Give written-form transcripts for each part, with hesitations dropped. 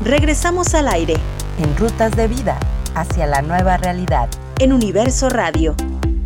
Regresamos al aire. En Rutas de Vida, hacia la nueva realidad. En Universo Radio.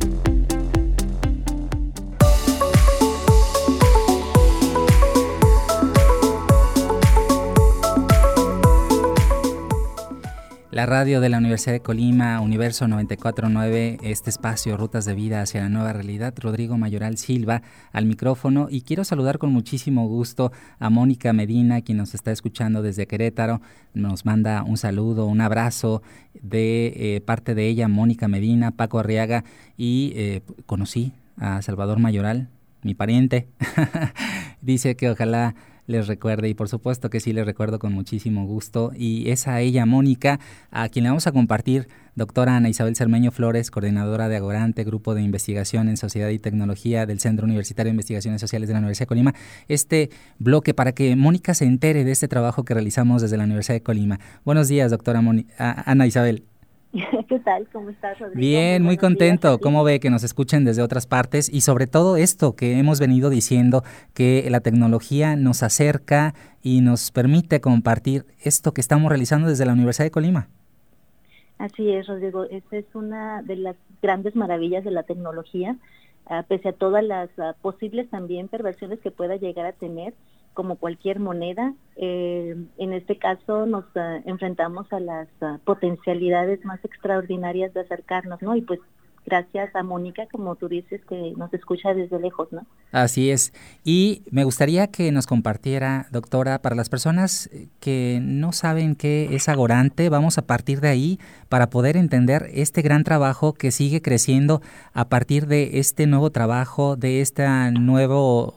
La radio de la Universidad de Colima, Universo 94.9, este espacio Rutas de Vida hacia la nueva realidad. Rodrigo Mayoral Silva al micrófono, y quiero saludar con muchísimo gusto a Mónica Medina, quien nos está escuchando desde Querétaro. Nos manda un saludo, un abrazo de parte de ella, Mónica Medina, Paco Arriaga, y conocí a Salvador Mayoral, mi pariente. Dice que ojalá les recuerde, y por supuesto que sí, les recuerdo con muchísimo gusto, y es a ella, Mónica, a quien le vamos a compartir, doctora Ana Isabel Cermeño Flores, coordinadora de Agorante, Grupo de Investigación en Sociedad y Tecnología del Centro Universitario de Investigaciones Sociales de la Universidad de Colima, este bloque para que Mónica se entere de este trabajo que realizamos desde la Universidad de Colima. Buenos días, doctora Ana Isabel. ¿Qué tal? ¿Cómo estás, Rodrigo? Bien, muy contento. ¿Cómo ve que nos escuchen desde otras partes? Y sobre todo esto que hemos venido diciendo, que la tecnología nos acerca y nos permite compartir esto que estamos realizando desde la Universidad de Colima. Así es, Rodrigo. Esta es una de las grandes maravillas de la tecnología, pese a todas las posibles también perversiones que pueda llegar a tener, como cualquier moneda. En este caso nos enfrentamos a las potencialidades más extraordinarias de acercarnos, ¿no? Y pues gracias a Mónica, como tú dices, que nos escucha desde lejos, ¿no? Así es. Y me gustaría que nos compartiera, doctora, para las personas que no saben qué es Agorante, vamos a partir de ahí para poder entender este gran trabajo que sigue creciendo a partir de este nuevo trabajo, de esta nuevo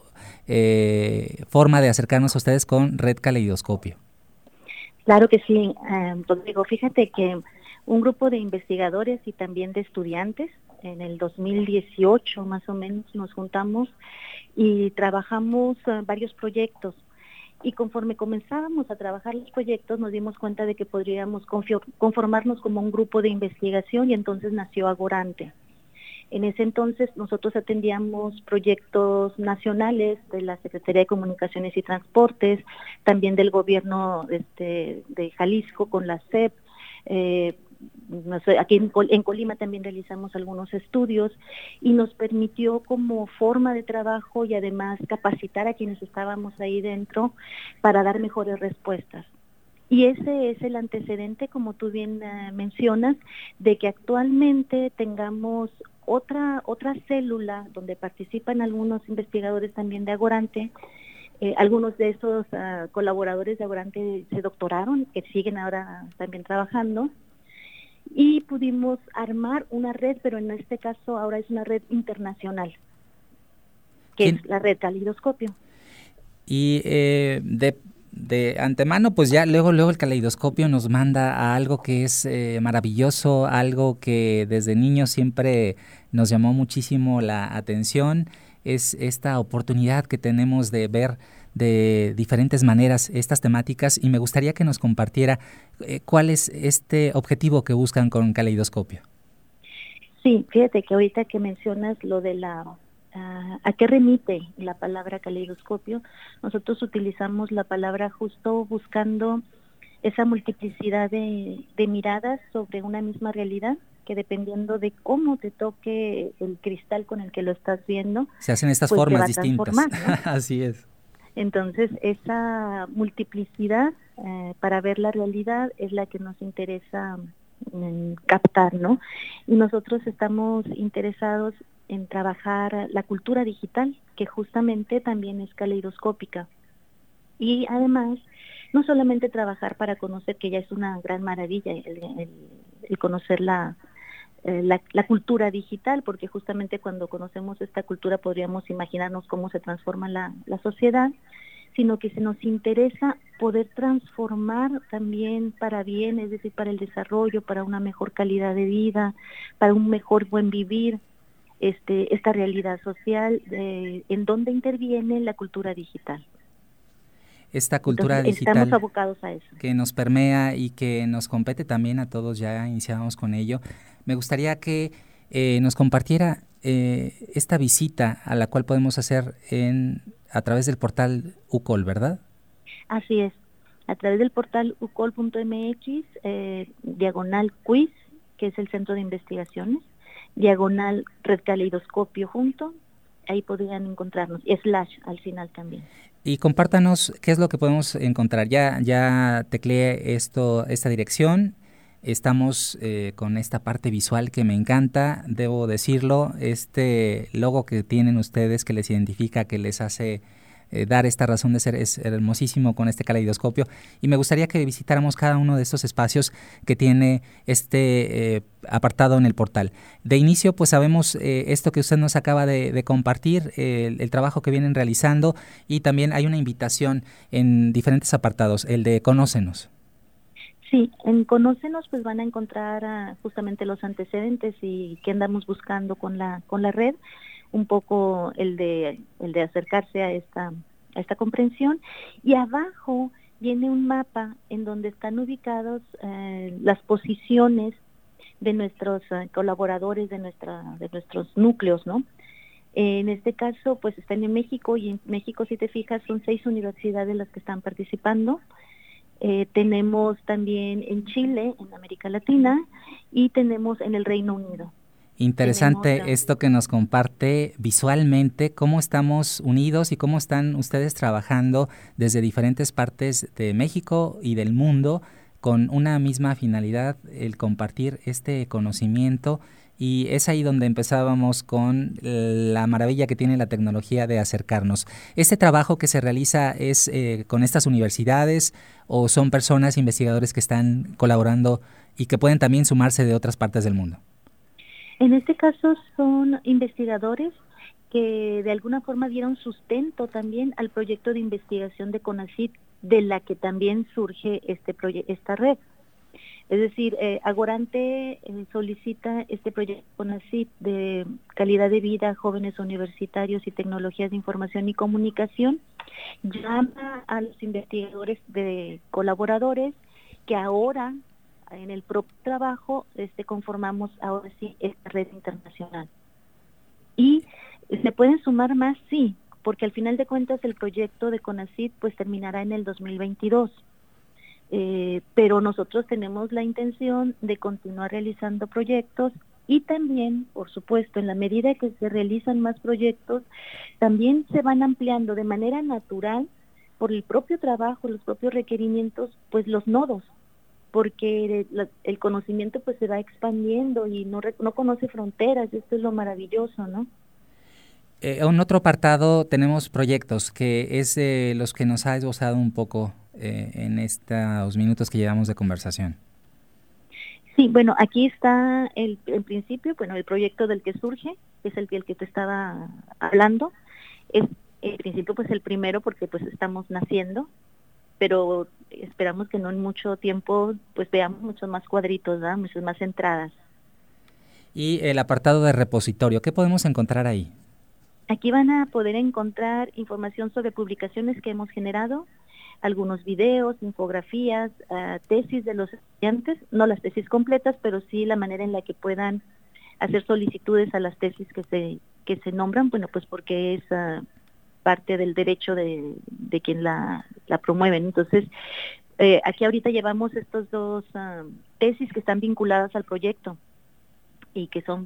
forma de acercarnos a ustedes con Red Caleidoscopio. Claro que sí, Rodrigo. Fíjate que un grupo de investigadores y también de estudiantes, en el 2018 más o menos nos juntamos y trabajamos varios proyectos. Y conforme comenzábamos a trabajar los proyectos nos dimos cuenta de que podríamos conformarnos como un grupo de investigación, y entonces nació Agorante. En ese entonces nosotros atendíamos proyectos nacionales de la Secretaría de Comunicaciones y Transportes, también del gobierno de Jalisco con la SEP. Aquí en Colima también realizamos algunos estudios, y nos permitió como forma de trabajo y además capacitar a quienes estábamos ahí dentro para dar mejores respuestas. Y ese es el antecedente, como tú bien mencionas, de que actualmente tengamos otra célula donde participan algunos investigadores también de Agorante. Algunos de esos colaboradores de Agorante se doctoraron, que siguen ahora también trabajando, y pudimos armar una red, pero en este caso ahora es una red internacional, que es la Red Caleidoscopio. Y de antemano, pues ya luego el caleidoscopio nos manda a algo que es maravilloso, algo que desde niños siempre nos llamó muchísimo la atención. Es esta oportunidad que tenemos de ver de diferentes maneras estas temáticas, y me gustaría que nos compartiera cuál es este objetivo que buscan con Caleidoscopio. Sí, fíjate que ahorita que mencionas lo de ¿a qué remite la palabra caleidoscopio? Nosotros utilizamos la palabra justo buscando esa multiplicidad de miradas sobre una misma realidad, que dependiendo de cómo te toque el cristal con el que lo estás viendo, se hacen estas pues formas distintas, ¿no? Así es. Entonces, esa multiplicidad para ver la realidad es la que nos interesa captar, ¿no? Y nosotros estamos interesados en trabajar la cultura digital, que justamente también es caleidoscópica. Y además, no solamente trabajar para conocer, que ya es una gran maravilla el conocer la cultura digital, porque justamente cuando conocemos esta cultura podríamos imaginarnos cómo se transforma la sociedad, sino que se nos interesa poder transformar también para bien, es decir, para el desarrollo, para una mejor calidad de vida, para un mejor buen vivir, esta realidad social en donde interviene la cultura digital. Esta cultura Entonces, digital estamos abocados a eso, que nos permea y que nos compete también a todos, ya iniciamos con ello. Me gustaría que nos compartiera esta visita a la cual podemos hacer a través del portal UCOL, ¿verdad? Así es. a través del portal ucol.mx, diagonal quiz, que es el centro de investigaciones, diagonal Red Caleidoscopio junto, ahí podrían encontrarnos, y / al final también. Y compártanos qué es lo que podemos encontrar. Ya tecleé esta dirección. Estamos con esta parte visual que me encanta, debo decirlo, este logo que tienen ustedes que les identifica, que les hace dar esta razón de ser, es hermosísimo con este caleidoscopio, y me gustaría que visitáramos cada uno de estos espacios que tiene este apartado en el portal. De inicio, pues sabemos esto que usted nos acaba de compartir, el trabajo que vienen realizando, y también hay una invitación en diferentes apartados, el de Conócenos. Sí, en Conócenos pues van a encontrar justamente los antecedentes y qué andamos buscando con la red, un poco el de acercarse a esta comprensión, y abajo viene un mapa en donde están ubicados las posiciones de nuestros colaboradores, de nuestros núcleos, ¿no? En este caso pues están en México, y en México, si te fijas, son 6 universidades las que están participando. Tenemos también en Chile, en América Latina, y tenemos en el Reino Unido. Interesante esto que nos comparte visualmente, cómo estamos unidos y cómo están ustedes trabajando desde diferentes partes de México y del mundo con una misma finalidad, el compartir este conocimiento. Y es ahí donde empezábamos con la maravilla que tiene la tecnología de acercarnos. ¿Este trabajo que se realiza es con estas universidades o son personas, investigadores que están colaborando y que pueden también sumarse de otras partes del mundo? En este caso son investigadores que de alguna forma dieron sustento también al proyecto de investigación de CONACYT, de la que también surge esta red. Es decir, Agorante solicita este proyecto CONACYT de calidad de vida a jóvenes universitarios y tecnologías de información y comunicación, llama a los investigadores de colaboradores que ahora en el propio trabajo conformamos ahora sí esta red internacional. ¿Y se pueden sumar más? Sí, porque al final de cuentas el proyecto de CONACYT pues terminará en el 2022. Pero nosotros tenemos la intención de continuar realizando proyectos, y también, por supuesto, en la medida que se realizan más proyectos, también se van ampliando de manera natural por el propio trabajo, los propios requerimientos, pues los nodos, porque el conocimiento pues se va expandiendo y no conoce fronteras. Esto es lo maravilloso, ¿no? En otro apartado tenemos proyectos, que es los que nos ha esbozado un poco en estos minutos que llevamos de conversación. Sí, bueno, aquí está en principio, bueno, el proyecto del que surge, que es el que te estaba hablando, es en principio pues el primero porque pues estamos naciendo, pero esperamos que no en mucho tiempo pues veamos muchos más cuadritos, ¿verdad? Muchas más entradas. Y el apartado de repositorio, ¿qué podemos encontrar ahí? Aquí van a poder encontrar información sobre publicaciones que hemos generado, algunos videos, infografías, tesis de los estudiantes, no las tesis completas, pero sí la manera en la que puedan hacer solicitudes a las tesis que se nombran, bueno, pues porque es parte del derecho de quien la promueven. Entonces, aquí ahorita llevamos estos 2 tesis que están vinculadas al proyecto y que son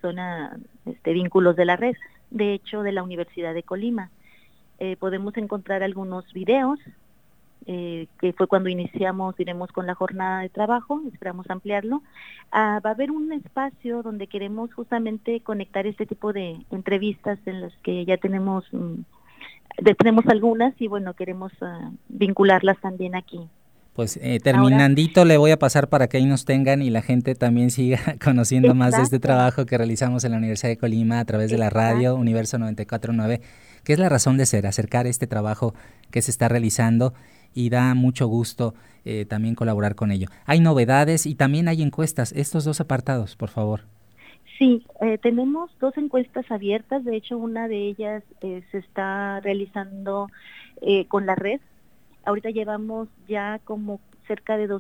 vínculos de la red, de hecho de la Universidad de Colima. Podemos encontrar algunos videos, que fue cuando iremos con la jornada de trabajo, esperamos ampliarlo. Va a haber un espacio donde queremos justamente conectar este tipo de entrevistas en las que ya tenemos algunas, y bueno, queremos vincularlas también aquí. Pues terminandito ahora, le voy a pasar para que ahí nos tengan y la gente también siga conociendo exacto. más de este trabajo que realizamos en la Universidad de Colima a través de la radio Universo 94.9, que es la razón de ser, acercar este trabajo que se está realizando, y da mucho gusto también colaborar con ello. Hay novedades y también hay encuestas, estos 2 apartados, por favor. Sí, tenemos 2 encuestas abiertas, de hecho una de ellas se está realizando con la red. Ahorita llevamos ya como cerca de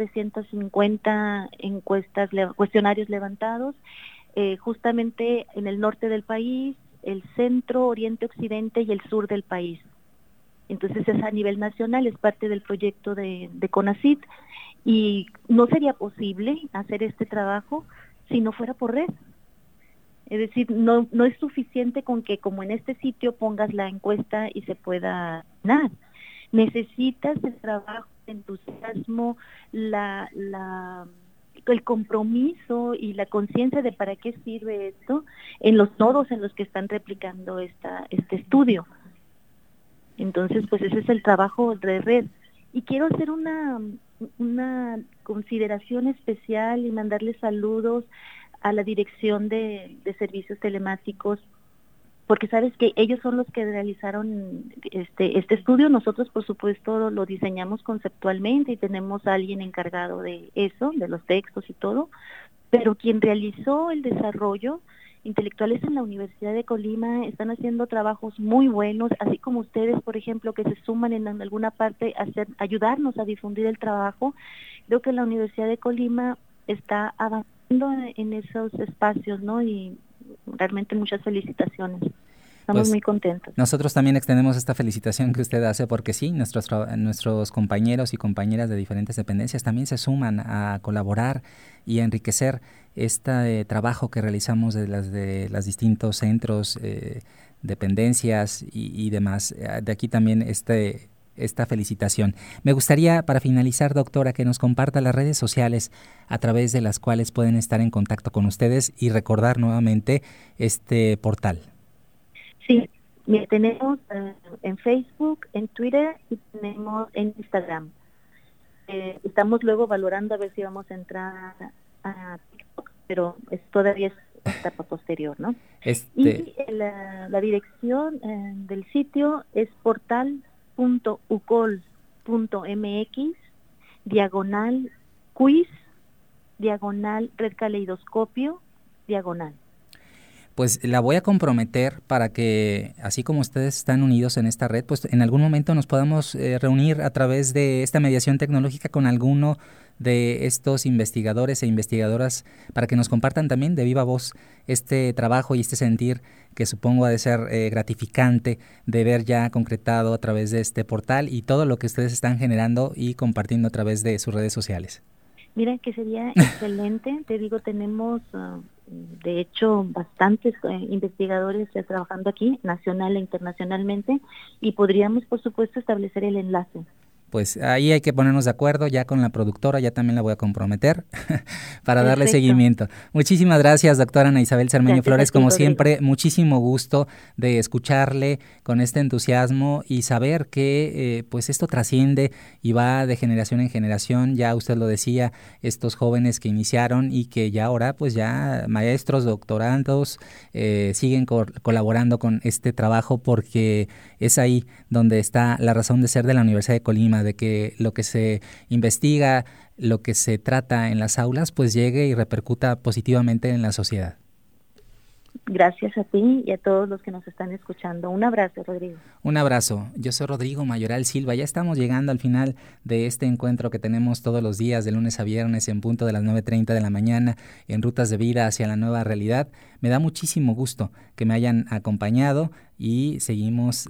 2,350 cuestionarios levantados, justamente en el norte del país, el centro, oriente, occidente y el sur del país. Entonces es a nivel nacional, es parte del proyecto de CONACYT, y no sería posible hacer este trabajo si no fuera por red. Es decir, no es suficiente con que como en este sitio pongas la encuesta y se pueda ganar. Necesitas el trabajo, el entusiasmo, el compromiso y la conciencia de para qué sirve esto en los nodos en los que están replicando este estudio. Entonces, pues ese es el trabajo de red. Y quiero hacer una consideración especial y mandarle saludos a la Dirección de Servicios Telemáticos, porque sabes que ellos son los que realizaron este estudio. Nosotros, por supuesto, lo diseñamos conceptualmente y tenemos a alguien encargado de eso, de los textos y todo, pero quien realizó el desarrollo intelectuales en la Universidad de Colima están haciendo trabajos muy buenos, así como ustedes, por ejemplo, que se suman en alguna parte a ayudarnos a difundir el trabajo. Creo que la Universidad de Colima está avanzando en esos espacios, ¿no? Y realmente muchas felicitaciones. Estamos muy contentos. Nosotros también extendemos esta felicitación que usted hace, porque sí, nuestros compañeros y compañeras de diferentes dependencias también se suman a colaborar y a enriquecer este trabajo que realizamos de los distintos centros, dependencias y demás. De aquí también esta felicitación. Me gustaría, para finalizar, doctora, que nos comparta las redes sociales a través de las cuales pueden estar en contacto con ustedes y recordar nuevamente este portal. Sí, tenemos en Facebook, en Twitter y tenemos en Instagram. Estamos luego valorando a ver si vamos a entrar a TikTok, pero todavía es una etapa posterior, ¿no? Y la dirección del sitio es portal.ucol.mx/quiz/redcaleidoscopio/. Pues la voy a comprometer para que, así como ustedes están unidos en esta red, pues en algún momento nos podamos reunir a través de esta mediación tecnológica con alguno de estos investigadores e investigadoras para que nos compartan también de viva voz este trabajo y este sentir que supongo ha de ser gratificante de ver ya concretado a través de este portal y todo lo que ustedes están generando y compartiendo a través de sus redes sociales. Mira que sería excelente, te digo, tenemos de hecho bastantes investigadores ya trabajando aquí, nacional e internacionalmente, y podríamos por supuesto establecer el enlace. Pues ahí hay que ponernos de acuerdo, ya con la productora, ya también la voy a comprometer para darle seguimiento. Muchísimas gracias, doctora Ana Isabel Cermeño Flores, como siempre, muchísimo gusto de escucharle con este entusiasmo y saber que pues esto trasciende y va de generación en generación, ya usted lo decía, estos jóvenes que iniciaron y que ya ahora pues ya maestros, doctorandos, siguen colaborando con este trabajo porque es ahí donde está la razón de ser de la Universidad de Colima, de que lo que se investiga, lo que se trata en las aulas, pues llegue y repercuta positivamente en la sociedad. Gracias a ti y a todos los que nos están escuchando. Un abrazo, Rodrigo. Un abrazo. Yo soy Rodrigo Mayoral Silva. Ya estamos llegando al final de este encuentro que tenemos todos los días, de lunes a viernes, en punto de las 9:30 de la mañana, en Rutas de Vida hacia la Nueva Realidad. Me da muchísimo gusto que me hayan acompañado y seguimos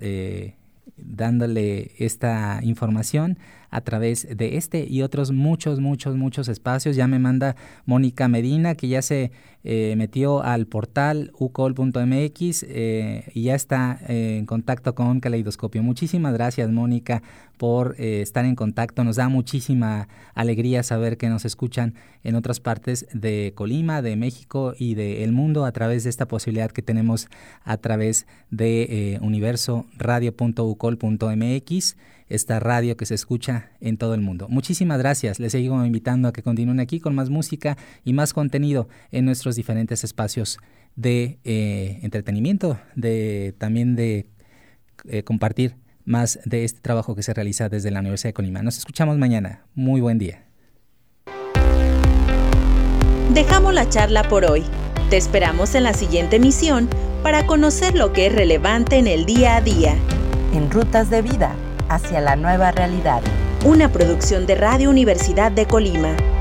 dándole esta información a través de este y otros muchos espacios. Ya me manda Mónica Medina que ya se metió al portal ucol.mx y ya está en contacto con Caleidoscopio. Muchísimas gracias, Mónica, por estar en contacto. Nos da muchísima alegría saber que nos escuchan en otras partes de Colima, de México y del mundo a través de esta posibilidad que tenemos a través de universoradio.ucol.mx, esta radio que se escucha en todo el mundo. Muchísimas gracias. Les sigo invitando a que continúen aquí con más música y más contenido en nuestros diferentes espacios de entretenimiento, también de compartir más de este trabajo que se realiza desde la Universidad de Colima. Nos escuchamos mañana. Muy buen día. Dejamos la charla por hoy. Te esperamos en la siguiente emisión para conocer lo que es relevante en el día a día. En Rutas de Vida hacia la Nueva Realidad. Una producción de Radio Universidad de Colima.